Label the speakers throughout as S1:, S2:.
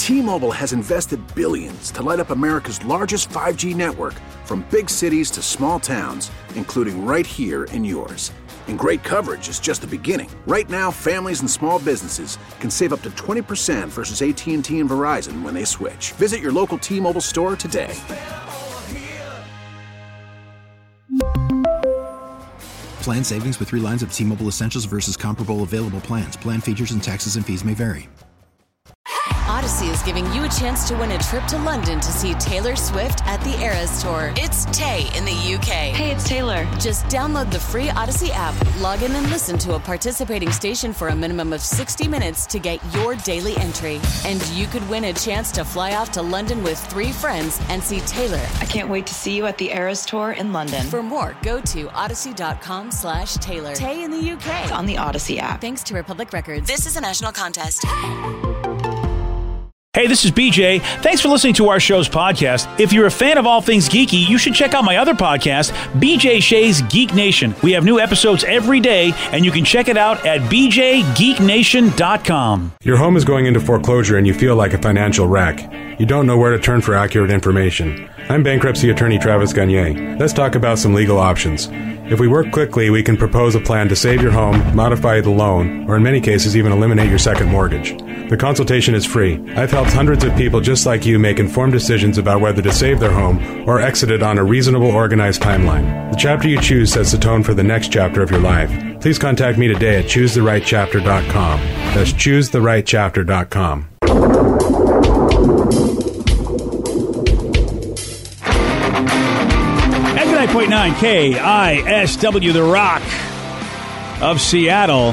S1: T-Mobile has invested billions to light up America's largest 5G network, from big cities to small towns, including right here in yours. And great coverage is just the beginning. Right now, families and small businesses can save up to 20% versus AT&T and Verizon when they switch. Visit your local T-Mobile store today.
S2: Plan savings with 3 lines of T-Mobile Essentials versus comparable available plans. Plan features and taxes and fees may vary.
S3: Odyssey is giving you a chance to win a trip to London to see Taylor Swift at the Eras Tour. It's Tay in the UK.
S4: Hey, it's Taylor.
S3: Just download the free Odyssey app, log in and listen to a participating station for a minimum of 60 minutes to get your daily entry. And you could win a chance to fly off to London with 3 friends and see Taylor.
S4: I can't wait to see you at the Eras Tour in London.
S3: For more, go to odyssey.com/Taylor. Tay in the UK.
S4: It's on the Odyssey app.
S3: Thanks to Republic Records. This is a national contest.
S5: Hey, this is BJ. Thanks for listening to our show's podcast. If you're a fan of all things geeky, you should check out my other podcast, BJ Shea's Geek Nation. We have new episodes every day, and you can check it out at bjgeeknation.com.
S6: Your home is going into foreclosure and you feel like a financial wreck. You don't know where to turn for accurate information. I'm bankruptcy attorney Travis Gagne. Let's talk about some legal options. If we work quickly, we can propose a plan to save your home, modify the loan, or in many cases even eliminate your second mortgage. The consultation is free. I've helped hundreds of people just like you make informed decisions about whether to save their home or exit it on a reasonable, organized timeline. The chapter you choose sets the tone for the next chapter of your life. Please contact me today at choosetherightchapter.com. That's choosetherightchapter.com.
S5: 99.9 KISW, The Rock of Seattle.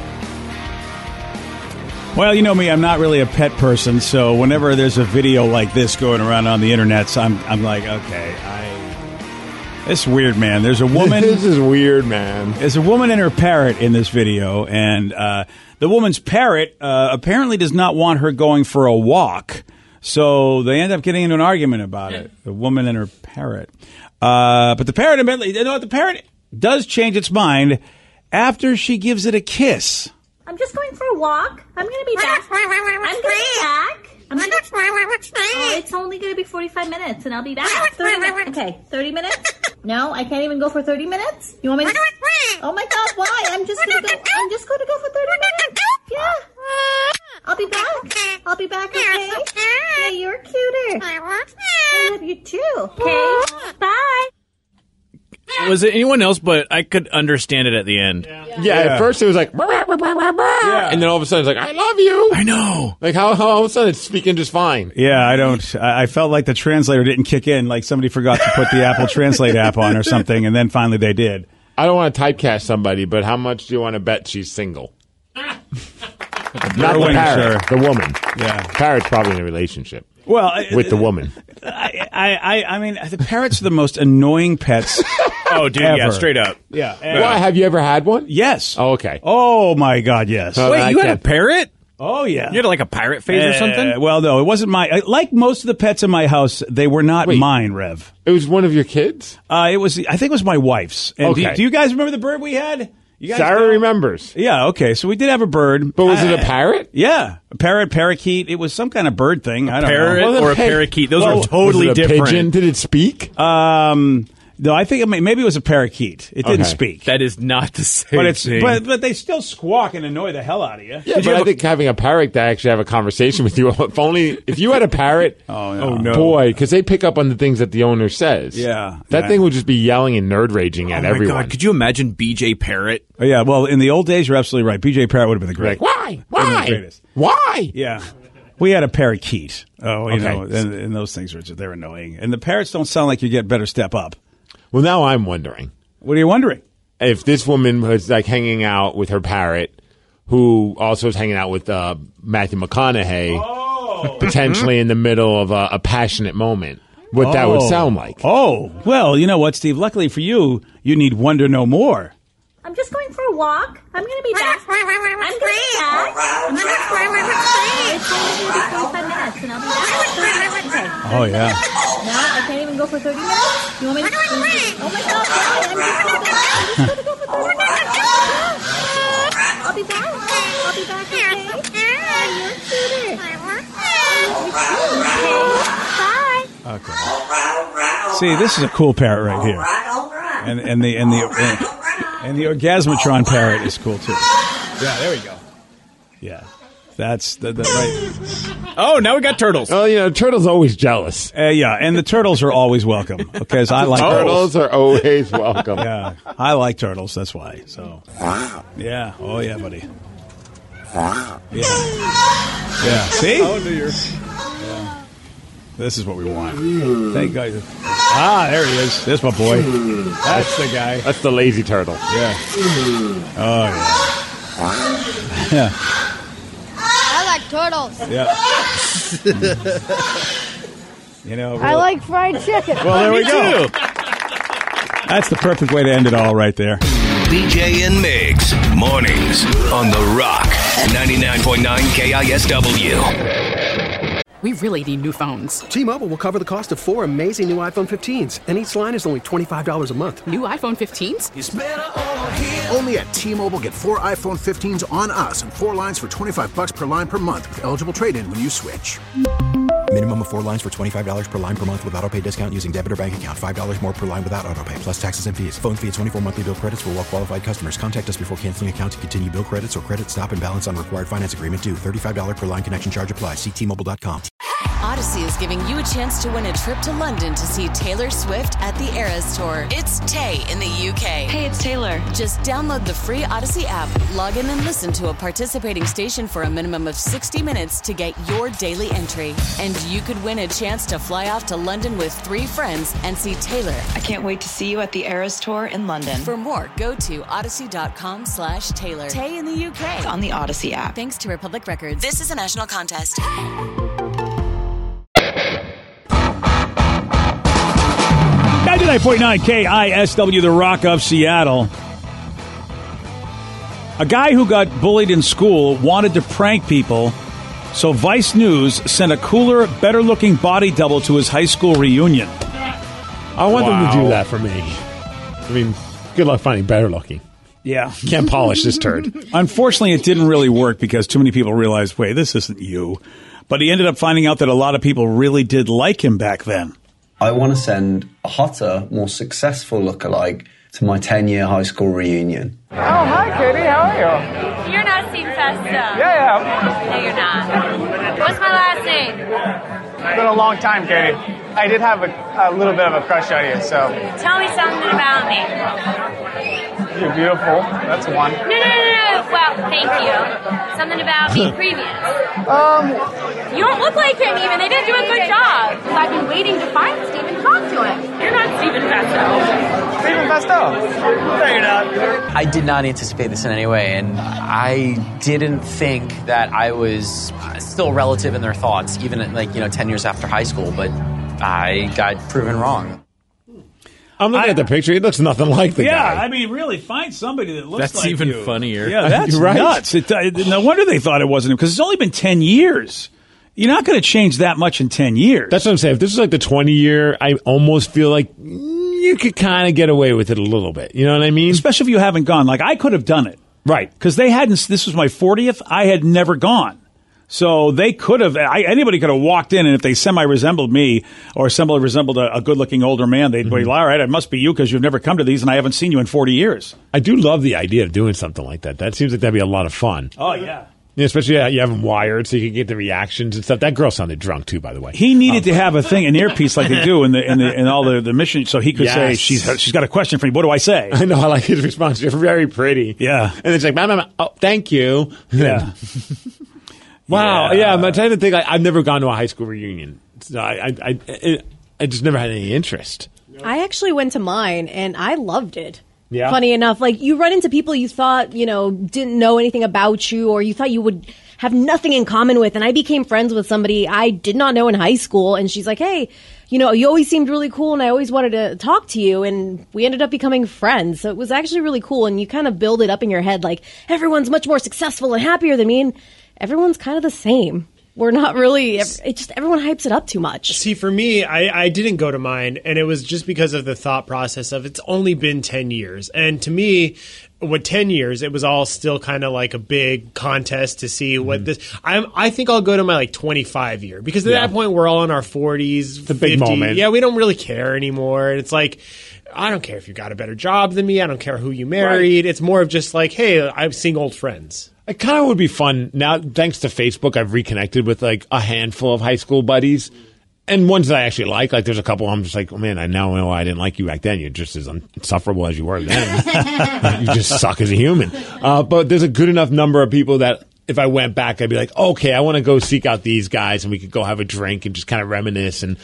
S5: Well, you know me, I'm not really a pet person, so whenever there's a video like this going around on the internet, I'm like, okay, it's weird, man. There's a woman.
S7: This is weird, man.
S5: There's a woman and her parrot in this video, and the woman's parrot apparently does not want her going for a walk, so they end up getting into an argument about it. The woman and her parrot. But the parrot, admittedly, you know what? The parrot does change its mind after she gives it a kiss.
S8: I'm just going for a walk. I'm going to be back. Oh, it's only going to be 45 minutes, and I'll be back. 30 minutes. Okay, 30 minutes? No, I can't even go for 30 minutes? You want me to... Oh, my God, why? I'm just going to go for 30 minutes. Yeah. I'll be back, okay? Yeah, you're cuter. I love you, too. Okay, bye.
S9: Was it anyone else? But I could understand it at the end.
S7: Yeah, at first it was like, and then all of a sudden it's like, I love you.
S9: I know.
S7: Like how all of a sudden it's speaking just fine.
S5: Yeah, I felt like the translator didn't kick in, like somebody forgot to put the Apple Translate app on or something, and then finally they did.
S7: I don't want to typecast somebody, but how much do you want to bet she's single? Not the parrot, the woman.
S5: Yeah.
S7: Parrot's probably in a relationship.
S5: Well,
S7: with the woman.
S5: I mean, the parrots are the most annoying pets.
S9: Oh, dude,
S5: ever.
S9: Yeah, straight up.
S5: Yeah.
S7: Why? Have you ever had one?
S5: Yes.
S7: Oh, okay.
S5: Oh, my God, yes.
S9: Wait, you had a parrot?
S5: Oh, yeah.
S9: You had like a pirate phase or something?
S5: Well, no, it wasn't like most of the pets in my house, they were not mine, Rev.
S7: It was one of your kids?
S5: I think it was my wife's. And
S7: okay.
S5: Do you guys remember the bird we had? You guys
S7: Sarah remembers.
S5: Yeah, okay. So we did have a bird.
S7: But was it a parrot?
S5: Yeah. A parrot, parakeet. It was some kind of bird thing. I don't
S9: parrot
S5: know.
S9: or a parakeet. Those are totally
S7: was it a
S9: different.
S7: Pigeon? Did it speak?
S5: No, I think maybe it was a parakeet. It didn't speak.
S9: That is not the same thing.
S5: But they still squawk and annoy the hell out of you.
S7: Yeah, but I think having a parrot that actually have a conversation with you, if you had a parrot,
S5: oh no.
S7: Boy, because they pick up on the things that the owner says.
S5: Yeah.
S7: That thing would just be yelling and nerd raging at everyone.
S9: God, could you imagine BJ Parrot?
S5: Oh, yeah, well, in the old days, you're absolutely right. BJ Parrot would have been the greatest.
S7: Like, why? Why?
S5: Yeah. We had a parakeet. Oh, you know,
S7: Okay.
S5: and those things they're annoying. And the parrots don't sound like you get better step up.
S7: Well, now I'm wondering.
S5: What are you wondering?
S7: If this woman was like hanging out with her parrot, who also is hanging out with Matthew McConaughey, potentially in the middle of a passionate moment, what that would sound like.
S5: Oh, well, you know what, Steve? Luckily for you, you need wonder no more.
S8: I'm just going for a walk. I'm going to be back. It's only going to be 45 minutes, and I'll be back. Okay.
S5: Oh, yeah.
S8: No, I can't even go for 30 minutes. You want me to... Oh, my God. I'm just going to go for 30 minutes. I'll be back. Okay? Yeah, you're cuter.
S5: See, this is a cool parrot right here. And the Orgasmatron parrot is cool too. Yeah, there we go. Yeah. That's the right.
S9: Oh, now we got turtles.
S7: Oh, turtles always jealous.
S5: Yeah, and the turtles are always welcome because I like
S7: turtles. Turtles are always welcome.
S5: Yeah, I like turtles. That's why. So, yeah. Oh, yeah, buddy. Yeah. Yeah. See?
S9: Oh, no,
S5: yeah. This is what we want. Thank God. There he is. There's my boy. That's the guy.
S7: That's the lazy turtle.
S5: Yeah. Oh, yeah. Yeah.
S10: I like turtles.
S5: Yeah.
S10: I like fried chicken.
S5: Well, there we go. That's the perfect way to end it all right there.
S11: BJ and Migs, mornings on The Rock, 99.9 KISW.
S12: We really need new phones.
S13: T-Mobile will cover the cost of 4 amazing new iPhone 15s, and each line is only $25 a month.
S12: New iPhone 15s?
S1: It's better over here. Only at T-Mobile, get 4 iPhone 15s on us and 4 lines for $25 per line per month with eligible trade-in when you switch.
S2: Minimum of 4 lines for $25 per line per month with autopay discount using debit or bank account. $5 more per line without autopay, plus taxes and fees. Phone fee at 24 monthly bill credits for well-qualified customers. Contact us before canceling account to continue bill credits or credit stop and balance on required finance agreement due. $35 per line connection charge applies. See T-Mobile.com.
S3: Odyssey is giving you a chance to win a trip to London to see Taylor Swift at the Eras Tour. It's Tay in the UK.
S4: Hey, it's Taylor.
S3: Just download the free Odyssey app, log in and listen to a participating station for a minimum of 60 minutes to get your daily entry. And you could win a chance to fly off to London with 3 friends and see Taylor.
S4: I can't wait to see you at the Eras Tour in London.
S3: For more, go to odyssey.com/Taylor. Tay in the UK.
S4: It's on the Odyssey app.
S3: Thanks to Republic Records. This is a national contest.
S5: 99.9 KISW, The Rock of Seattle. A guy who got bullied in school wanted to prank people, so Vice News sent a cooler, better-looking body double to his high school reunion.
S7: I want them to do that for me. I mean, good luck finding better looking.
S5: Yeah.
S7: Can't polish this turd.
S5: Unfortunately, it didn't really work because too many people realized, wait, this isn't you. But he ended up finding out that a lot of people really did like him back then.
S14: I want to send a hotter, more successful lookalike to my 10-year high school reunion.
S15: Oh, hi, Katie. How are you?
S16: You're not Steve Festa.
S15: Yeah.
S16: No, you're not. What's my last name?
S15: It's been a long time, Katie. I did have a little bit of a crush on you, so...
S16: Tell me something about me.
S15: You're beautiful. That's one.
S16: No. Well, thank you. Something about me previous. You don't look like him even. They didn't do a good job. Because I've been waiting to find Steve and talk to him. You're not Stephen Festo.
S15: Stephen Festo? No, you're not.
S17: I did not anticipate this in any way, and I didn't think that I was still relative in their thoughts, even at 10 years after high school, but I got proven wrong.
S7: I'm looking at the picture. He looks nothing like the guy.
S5: Yeah, I mean, really, find somebody that looks
S9: That's
S5: like
S9: even
S5: you.
S9: funnier.
S5: Yeah, that's
S7: right.
S5: nuts. No wonder they thought it wasn't him, because it's only been 10 years. You're not going to change that much in 10 years.
S7: That's what I'm saying. If this is like the 20-year, I almost feel like you could kind of get away with it a little bit. You know what I mean?
S5: Especially if you haven't gone. Like, I could have done it.
S7: Right.
S5: Because they hadn't, this was my 40th. I had never gone. So they could have, anybody could have walked in, and if they semi-resembled me or semi-resembled a good-looking older man, they'd be, all right, it must be you because you've never come to these and I haven't seen you in 40 years.
S7: I do love the idea of doing something like that. That seems like that'd be a lot of fun.
S5: Oh, yeah.
S7: Yeah, especially you have them wired so you can get the reactions and stuff. That girl sounded drunk too, by the way.
S5: He needed to have an earpiece like they do in all the mission, so he could say, she's got a question for you. What do I say?
S7: I know. I like his response. You're very pretty.
S5: Yeah.
S7: And it's like, Mama, oh, thank you.
S5: Yeah.
S7: Wow. Yeah. I'm trying to think. I've never gone to a high school reunion. So I just never had any interest.
S18: I actually went to mine, and I loved it.
S7: Yeah.
S18: Funny enough, you run into people you thought, didn't know anything about you, or you thought you would have nothing in common with. And I became friends with somebody I did not know in high school. And she's like, hey, you always seemed really cool, and I always wanted to talk to you. And we ended up becoming friends. So it was actually really cool. And you kind of build it up in your head like everyone's much more successful and happier than me. And everyone's kind of the same. We're not really, everyone hypes it up too much.
S19: See, for me, I didn't go to mine, and it was just because of the thought process of it's only been 10 years. And to me, what 10 years, it was all still kind of like a big contest to see what this. I think I'll go to my like 25 year because at that point we're all in our 40s.
S7: It's a big moment.
S19: Yeah, we don't really care anymore. And it's like, I don't care if you got a better job than me. I don't care who you married. It's more of just like, hey, I'm seeing old friends.
S7: It kind of would be fun now. Thanks to Facebook, I've reconnected with like a handful of high school buddies. And ones that I actually like there's a couple I'm just like, oh man, I now know why I didn't like you back then. You're just as insufferable as you were then. You just suck as a human. But there's a good enough number of people that if I went back, I'd be like, okay, I want to go seek out these guys and we could go have a drink and just kind of reminisce and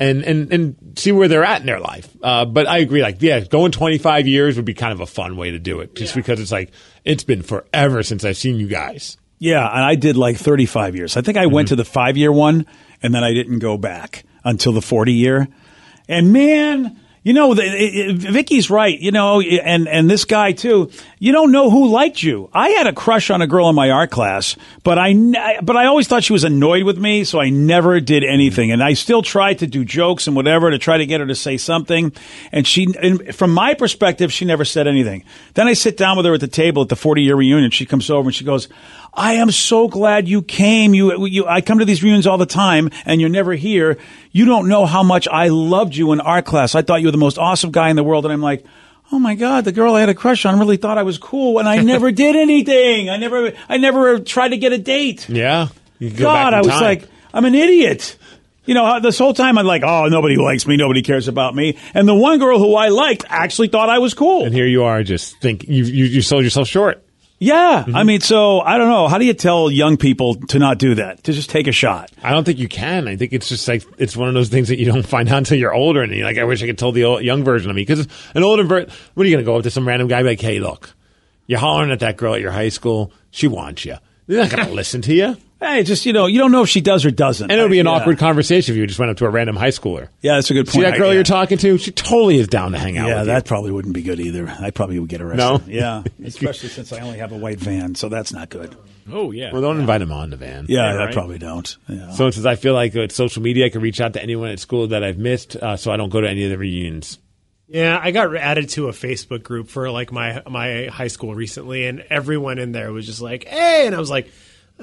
S7: see where they're at in their life. But I agree, like, yeah, going 25 years would be kind of a fun way to do it just because it's like, it's been forever since I've seen you guys.
S5: Yeah, and I did like 35 years. I think I went to the 5-year one, and then I didn't go back until the 40-year. And man, you know, Vicky's right, you know, and this guy too. You don't know who liked you. I had a crush on a girl in my art class, but I always thought she was annoyed with me, so I never did anything. And I still tried to do jokes and whatever to try to get her to say something. And from my perspective, she never said anything. Then I sit down with her at the table at the 40-year reunion. She comes over and she goes, I am so glad you came. I come to these reunions all the time, and you're never here. You don't know how much I loved you in art class. I thought you were the most awesome guy in the world. And I'm like, oh my God, the girl I had a crush on really thought I was cool, and I never did anything. I never tried to get a date.
S7: Yeah.
S5: God, I was like, I'm an idiot. You know, this whole time I'm like, oh, nobody likes me, nobody cares about me. And the one girl who I liked actually thought I was cool.
S7: And here you are, just think you sold yourself short.
S5: Yeah. I mean, so I don't know. How do you tell young people to not do that? To just take a shot?
S7: I don't think you can. I think it's just like, it's one of those things that you don't find out until you're older. And you're like, I wish I could tell the young version of me. Because an older version, what are you going to go up to some random guy and be like, hey, look, you're hollering at that girl at your high school. She wants you. They're not going to listen to you.
S5: Hey, just, you know, you don't know if she does or doesn't.
S7: And it would be an awkward conversation if you just went up to a random high schooler.
S5: Yeah, that's a good point.
S7: See that girl you're talking to? She totally is down to hang out with you.
S5: Yeah, that probably wouldn't be good either. I probably would get arrested.
S7: No?
S5: Yeah, especially since I only have a white van, so that's not good.
S9: Oh, yeah.
S7: Well, don't invite him on the van.
S5: Yeah, I probably don't. Yeah.
S7: So since I feel like with social media, I can reach out to anyone at school that I've missed, so I don't go to any of the reunions.
S19: Yeah, I got added to a Facebook group for like my high school recently, and everyone in there was just like, hey, and I was like,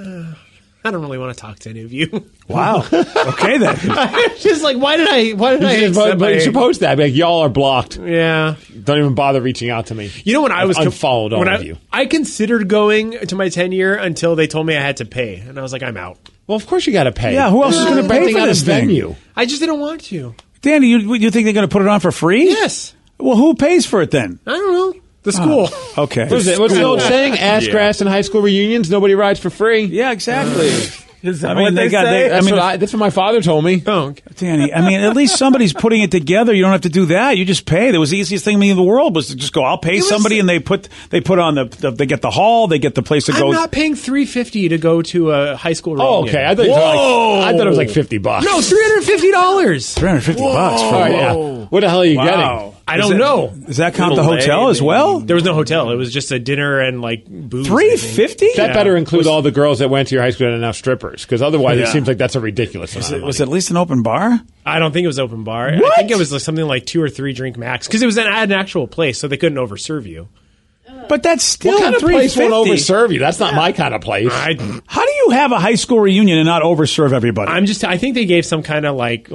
S19: I don't really want to talk to any of you.
S5: Wow. Okay, then.
S19: Just like, why did I
S7: But you should post that. Like, y'all are blocked.
S19: Yeah.
S7: Don't even bother reaching out to me.
S19: You know, when I was
S7: unfollowed all of you.
S19: I considered going to my 10-year until they told me I had to pay, and I was like, I'm out.
S7: Well, of course you got to pay.
S5: Yeah, who else is going to pay for this
S7: venue?
S19: I just didn't want to.
S5: Danny, you think they're going to put it on for free?
S19: Yes.
S5: Well, who pays for it then?
S19: I don't know. The school.
S5: Okay.
S7: What's the old saying? Ass grass in high school reunions. Nobody rides for free.
S5: Yeah, exactly.
S19: I mean,
S7: that's what my father told me.
S19: Oh, okay.
S5: Danny, I mean, at least somebody's putting it together. You don't have to do that. You just pay. That was the easiest thing in the world was to just go, I'll pay somebody, and they put on they get the hall, they get the place to go.
S19: I'm not paying $350 to go to a high school reunion.
S7: Oh, okay. I thought it was like $50.
S19: No, $350.
S5: $350
S7: Oh, yeah. What the hell are you getting?
S19: I don't know.
S5: Does that count the hotel as well?
S19: There was no hotel. It was just a dinner and like booze.
S5: $350?
S7: That better include all the girls that went to your high school and are now strippers, because otherwise it seems like that's a ridiculous amount of money.
S5: Was it at least an open bar?
S19: I don't think it was open bar.
S5: What?
S19: I think it was like something like 2 or 3 drink max, because it was at an actual place, so they couldn't overserve you.
S5: But that's still
S7: what kind of place won't
S5: $350?
S7: overserve you? That's not my kind of place.
S5: How do you have a high school reunion and not overserve everybody?
S19: I think they gave some kind of like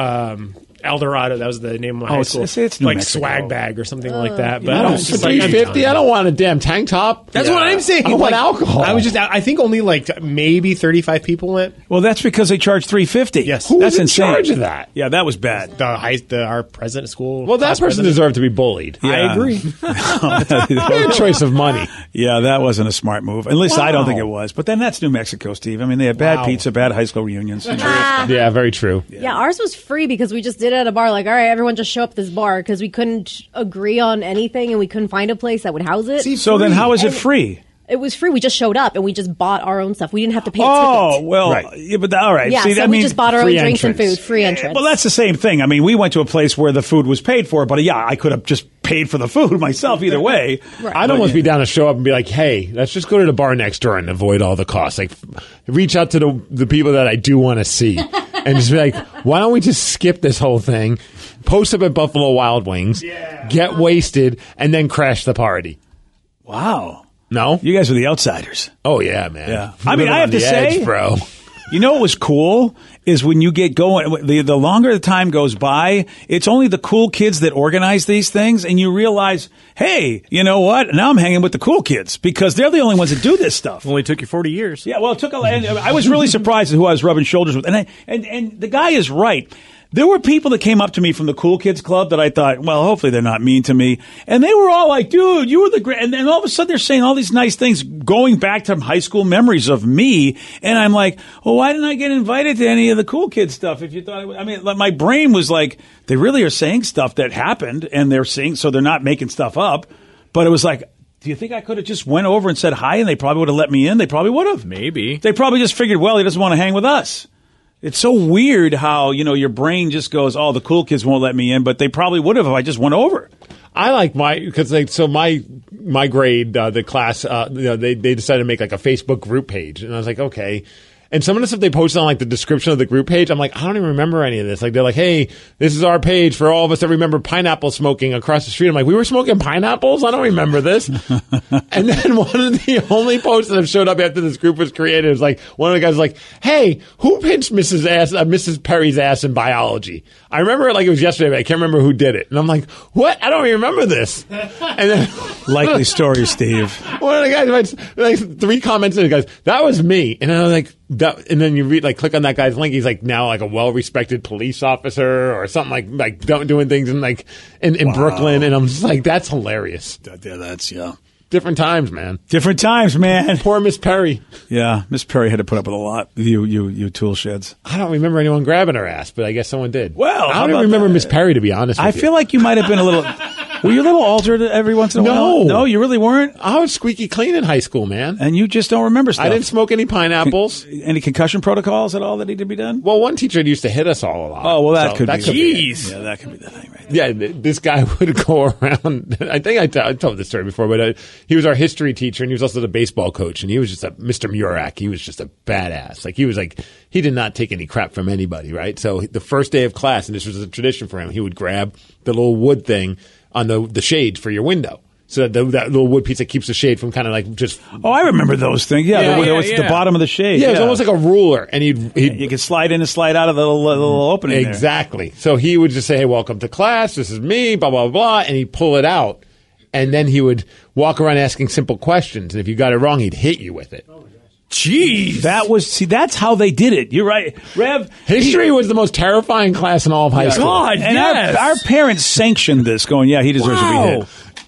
S19: Eldorado, that was the name of my high school.
S5: It's
S19: like
S5: Mexico.
S19: swag bag or something like that. But
S7: I don't, for $350, I don't want a damn tank top.
S19: That's what I'm saying.
S7: I want alcohol.
S19: I think only like maybe 35 people went.
S5: Well, that's because they charge $350.
S19: Yes,
S5: that's
S7: in
S5: insane.
S7: Charge of that?
S5: Yeah, that was bad.
S19: Our president school.
S7: Well, that person deserved to be bullied.
S5: Yeah.
S19: I agree.
S7: Their choice of money.
S5: Yeah, that wasn't a smart move. At least I don't think it was. But then that's New Mexico, Steve. I mean, they had bad pizza, bad high school reunions.
S7: Yeah, very true.
S18: Yeah, ours was free because we just did it at a bar. Like, all right, everyone just show up at this bar, because we couldn't agree on anything and we couldn't find a place that would house it.
S5: So then how is it free?
S18: It was free. We just showed up and we just bought our own stuff. We didn't have to pay a ticket.
S5: Well,
S7: Right.
S5: yeah, but all right.
S18: Yeah,
S5: See,
S18: so
S5: I
S18: we
S5: mean,
S18: just bought our own
S7: free
S18: drinks and
S7: entrance.
S18: food. Free entrance.
S5: well, that's the same thing. I mean, we went to a place where the food was paid for, but yeah, I could have just paid for the food myself either way.
S18: Right.
S7: I'd almost be down to show up and be like, hey, let's just go to the bar next door and avoid all the costs. Like, reach out to the people that I do want to see and just be like, why don't we just skip this whole thing, post up at Buffalo Wild Wings, get wasted, and then crash the party?
S5: Wow.
S7: No?
S5: You guys were the outsiders.
S7: Oh, yeah, man.
S5: Yeah. I mean, I have to say,
S7: bro.
S5: You know what was cool is when you get going, the longer the time goes by, it's only the cool kids that organize these things, and you realize, hey, you know what? Now I'm hanging with the cool kids because they're the only ones that do this stuff.
S9: Only took you 40 years.
S5: Yeah, well, it took and I was really surprised at who I was rubbing shoulders with. And the guy is right. There were people that came up to me from the Cool Kids Club that I thought, well, hopefully they're not mean to me. And they were all like, dude, you were the great. And then all of a sudden they're saying all these nice things going back to high school memories of me. And I'm like, well, why didn't I get invited to any of the Cool Kids stuff? If you thought, I mean, my brain was like, they really are saying stuff that happened and they're saying, so they're not making stuff up. But it was like, do you think I could have just went over and said hi and they probably would have let me in? They probably would have.
S9: Maybe.
S5: They probably just figured, well, he doesn't want to hang with us. It's so weird how, your brain just goes, oh, the cool kids won't let me in, but they probably would have if I just went over.
S7: I like my grade, the class, they decided to make like a Facebook group page. And I was like, okay. And some of the stuff they posted on like the description of the group page, I'm like, I don't even remember any of this. Like they're like, hey, this is our page for all of us that remember pineapple smoking across the street. I'm like, we were smoking pineapples? I don't remember this. And then one of the only posts that have showed up after this group was created was like, one of the guys was like, hey, who pinched Mrs. Perry's ass in biology? I remember it like it was yesterday, but I can't remember who did it. And I'm like, what? I don't even remember this. And then
S5: likely story, Steve.
S7: One of the guys writes like 3 comments and he goes, that was me. And I was like, and then you click on that guy's link. He's like now like a well-respected police officer or something like doing things in in Brooklyn. And I'm just like, that's hilarious.
S5: Yeah.
S7: Different times, man.
S5: Different times, man.
S7: Poor Miss Perry.
S5: Yeah, Miss Perry had to put up with a lot. You tool sheds.
S7: I don't remember anyone grabbing her ass, but I guess someone did.
S5: Well,
S7: I don't remember Miss Perry, to be honest with you.
S5: I feel like you might have been a little. Were you a little altered every once in a while? No, you really weren't.
S7: I was squeaky clean in high school, man.
S5: And you just don't remember stuff.
S7: I didn't smoke any pineapples.
S5: Any concussion protocols at all that need to be done?
S7: Well, one teacher used to hit us all a lot.
S5: Oh, well, that could be.
S9: Jeez.
S5: Yeah, that could be the thing, right?
S7: Yeah, this guy would go around. I think I told this story before, but he was our history teacher, and he was also the baseball coach, and he was just Mr. Murak. He was just a badass. He did not take any crap from anybody, right? So the first day of class, and this was a tradition for him, he would grab the little wood thing on the shades for your window. So that little wood piece that keeps the shade from kind of like just...
S5: Oh, I remember those things. Yeah, the bottom of the shade.
S7: Yeah, it was almost like a ruler. And
S5: you could slide in and slide out of the little opening
S7: exactly. There. So he would just say, hey, welcome to class. This is me, blah, blah, blah. And he'd pull it out. And then he would walk around asking simple questions. And if you got it wrong, he'd hit you with it.
S5: Jeez. That's how they did it. You're right. Rev.
S7: History was the most terrifying class in all of high school.
S5: God, and our parents sanctioned this, going, yeah, he deserves to be hit.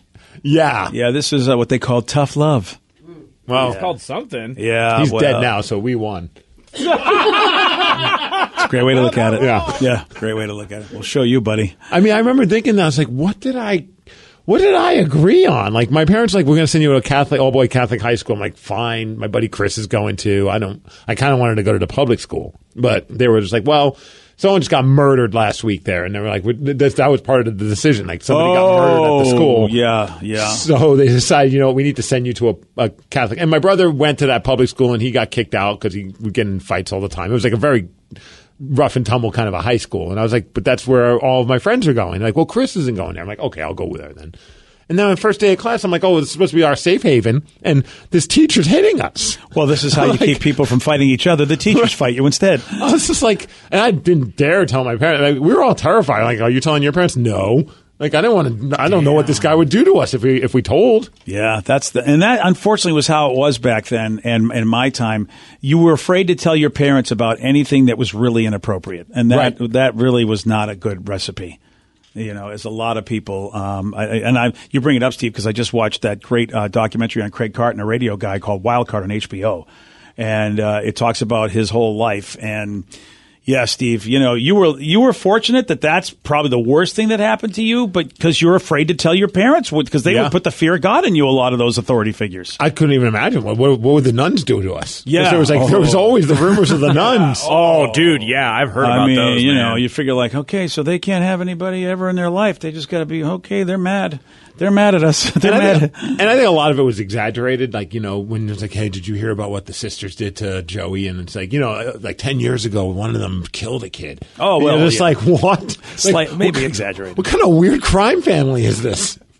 S7: Yeah.
S5: Yeah, this is what they call tough love.
S9: Well, it's called something.
S5: Yeah.
S7: He's dead now, so we won.
S5: It's a great way to look at it. Yeah. Great way to look at it. We'll show you, buddy.
S7: I mean, I remember thinking that. I was like, what did I agree on? Like, my parents we're going to send you to a all-boy Catholic high school. I'm like, fine. My buddy Chris is going to. I kind of wanted to go to the public school. But they were just like, well, someone just got murdered last week there. And they were like, that was part of the decision. Like, somebody got murdered at the school.
S5: Yeah.
S7: So they decided, we need to send you to a Catholic. And my brother went to that public school, and he got kicked out because he would get in fights all the time. It was like a very rough and tumble kind of a high school. And I was like, but that's where all of my friends are going. They're like, well, Chris isn't going there. I'm like, okay, I'll go with her then. And then on the first day of class, I'm like, oh, this is supposed to be our safe haven, and this teacher's hitting us.
S5: Well, this is how you keep people from fighting each other. The teachers fight you instead.
S7: I was just like, and I didn't dare tell my parents. Like, we were all terrified. Like, are you telling your parents? No. Like, I don't know what this guy would do to us if we told.
S5: Yeah, and that unfortunately was how it was back then. And in my time, you were afraid to tell your parents about anything that was really inappropriate, and that really was not a good recipe. As a lot of people, you bring it up, Steve, because I just watched that great documentary on Craig Carton, a radio guy called Wild Card on HBO, and it talks about his whole life. And yeah, Steve, you were fortunate that that's probably the worst thing that happened to you, but because you're afraid to tell your parents, because they would put the fear of God in you. A lot of those authority figures.
S7: I couldn't even imagine what would the nuns do to us.
S5: Yeah,
S7: there was always the rumors of the nuns.
S9: Oh, dude, yeah, I've heard about those.
S5: You figure like, okay, so they can't have anybody ever in their life. They just got to be okay. They're mad. They're mad at us.
S7: And I think a lot of it was exaggerated. Like, when it's like, hey, did you hear about what the sisters did to Joey? And it's like, like 10 years ago, one of them killed a kid.
S5: Oh, well.
S7: It's like, what?
S5: Maybe exaggerated.
S7: What kind of weird crime family is this?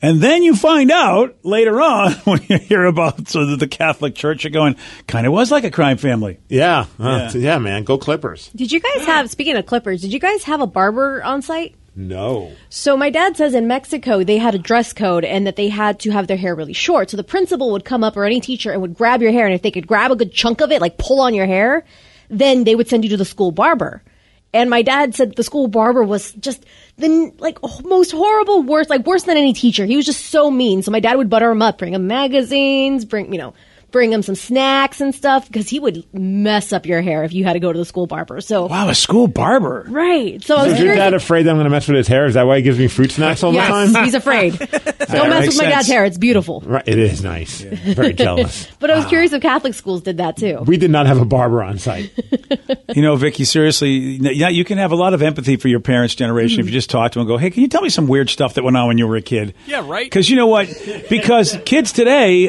S5: And then you find out later on when you hear about the Catholic Church, you're going, kind of was like a crime family.
S7: Yeah. Yeah, man. Go Clippers.
S18: Did you guys have, speaking of Clippers, did you guys have a barber on site?
S7: No.
S18: So my dad says in Mexico they had a dress code and that they had to have their hair really short. So the principal would come up, or any teacher, and would grab your hair. And if they could grab a good chunk of it, like pull on your hair, then they would send you to the school barber. And my dad said the school barber was just the most horrible, worst than any teacher. He was just so mean. So my dad would butter him up, bring him magazines, bring him some snacks and stuff, because he would mess up your hair if you had to go to the school barber. So
S5: wow, a school barber,
S18: right? So
S7: is your dad afraid that I'm going to mess with his hair? Is that why he gives me fruit snacks all the time?
S18: Yes, he's afraid. Don't mess with my dad's hair; it's beautiful.
S7: Right, it is nice. Yeah. Very jealous.
S18: But I was curious if Catholic schools did that too.
S7: We did not have a barber on site.
S5: Vicky, seriously, you can have a lot of empathy for your parents' generation if you just talk to them and go, hey, can you tell me some weird stuff that went on when you were a kid?
S9: Yeah, right.
S5: Because you know what? Because kids today,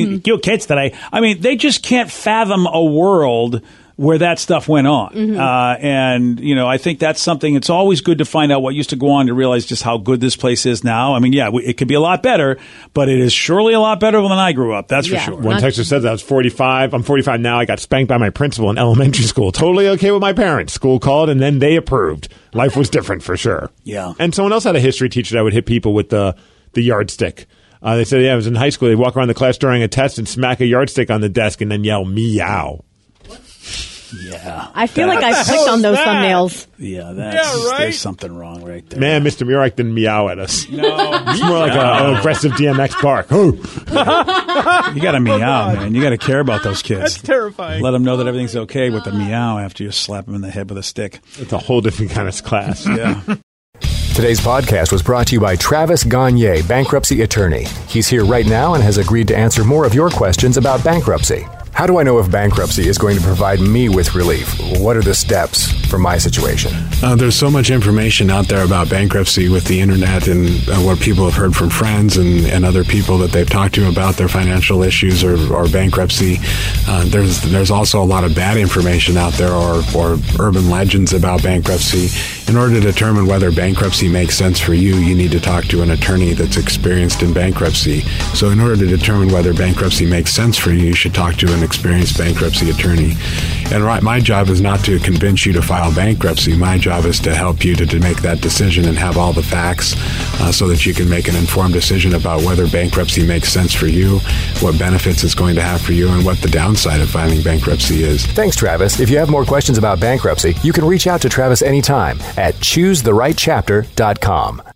S5: they just can't fathom a world where that stuff went on. And, I think that's something, it's always good to find out what used to go on to realize just how good this place is now. I mean, yeah, it could be a lot better, but it is surely a lot better than I grew up. That's for sure.
S7: One texter says I was 45. I'm 45 now. I got spanked by my principal in elementary school. Totally okay with my parents. School called and then they approved. Life was different for sure.
S5: Yeah.
S7: And someone else had a history teacher that would hit people with the yardstick. They said, I was in high school. They'd walk around the class during a test and smack a yardstick on the desk and then yell, meow.
S5: Yeah.
S18: I feel like I clicked on those thumbnails.
S5: Yeah, there's something wrong right there.
S7: Man, Mr. Murak didn't meow at us. No. It's more like an aggressive DMX bark. Oh.
S5: You got to meow, man. You got to care about those kids.
S9: That's terrifying.
S5: Let them know that everything's okay with the meow after you slap them in the head with a stick.
S7: It's a whole different kind of class.
S5: Yeah.
S20: Today's podcast was brought to you by Travis Gagne, bankruptcy attorney. He's here right now and has agreed to answer more of your questions about bankruptcy. How do I know if bankruptcy is going to provide me with relief? What are the steps for my situation?
S6: There's so much information out there about bankruptcy with the internet and what people have heard from friends and other people that they've talked to about their financial issues or bankruptcy. There's also a lot of bad information out there or urban legends about bankruptcy. In order to determine whether bankruptcy makes sense for you, you need to talk to an attorney that's experienced in bankruptcy. So in order to determine whether bankruptcy makes sense for you, you should talk to an experienced bankruptcy attorney. And my job is not to convince you to file bankruptcy. My job is to help you to make that decision and have all the facts so that you can make an informed decision about whether bankruptcy makes sense for you, what benefits it's going to have for you, and what the downside of filing bankruptcy is.
S20: Thanks, Travis. If you have more questions about bankruptcy, you can reach out to Travis anytime at ChooseTheRightChapter.com.